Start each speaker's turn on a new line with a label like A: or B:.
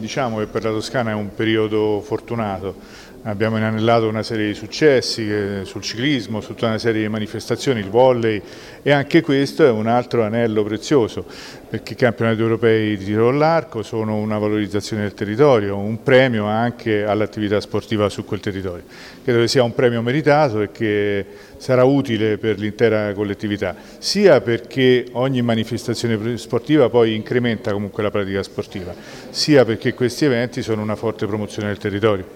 A: Diciamo che per la Toscana è un periodo fortunato. Abbiamo inanellato una serie di successi sul ciclismo, su tutta una serie di manifestazioni, il volley, e anche questo è un altro anello prezioso, perché i campionati europei di tiro all'arco sono una valorizzazione del territorio, un premio anche all'attività sportiva su quel territorio. Credo che sia un premio meritato e che sarà utile per l'intera collettività, sia perché ogni manifestazione sportiva poi incrementa comunque la pratica sportiva, sia perché questi eventi sono una forte promozione del territorio.